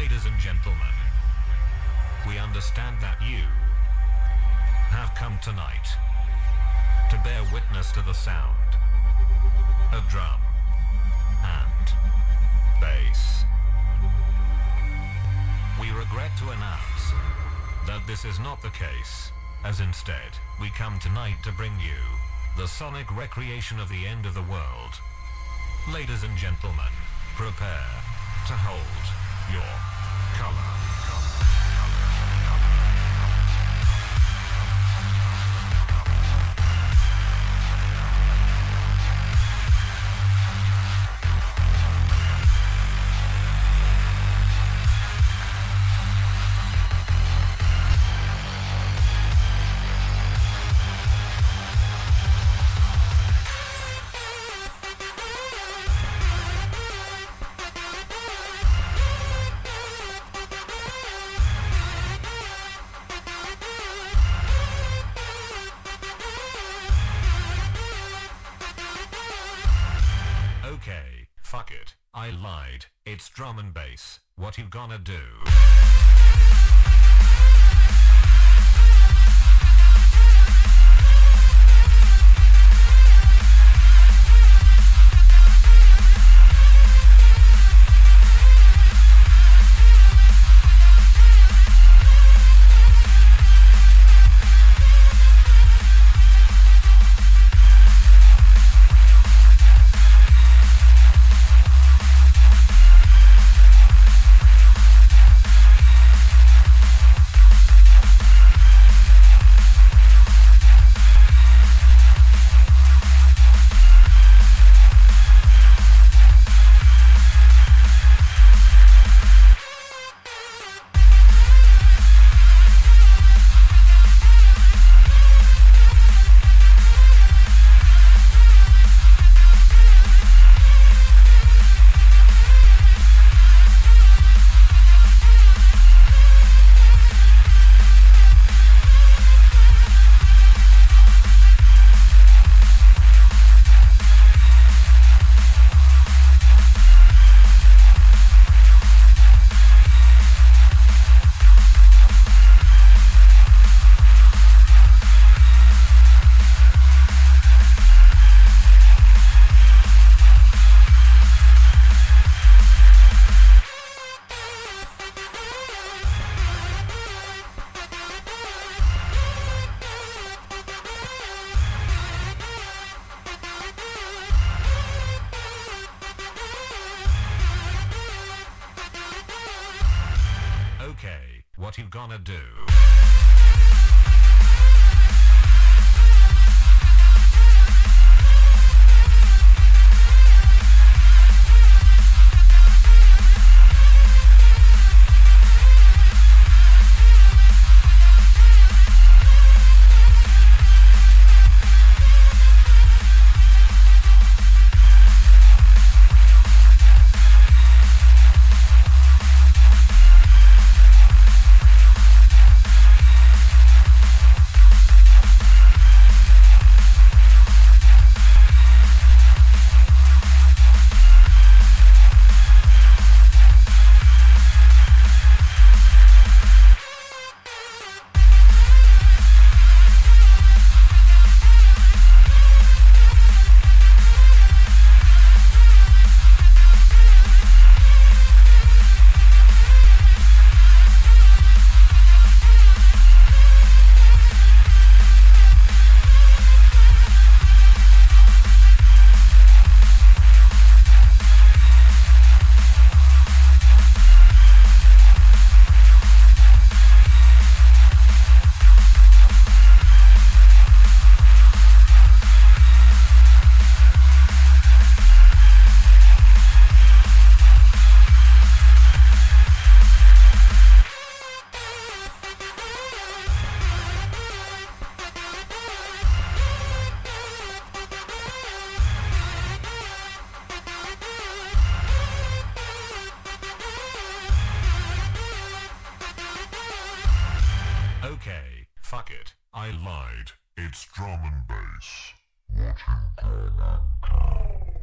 Ladies and gentlemen, we understand that you have come tonight to bear witness to the sound of drum and bass. We regret to announce that this is not the case, as instead, we come tonight to bring you the sonic recreation of the end of the world. Ladies and gentlemen, prepare to hold your color. Okay, fuck it. I lied. It's drum and bass. What you gonna do? Okay, what you gonna do? Okay, fuck it. I lied. It's drum and bass. What you gonna do?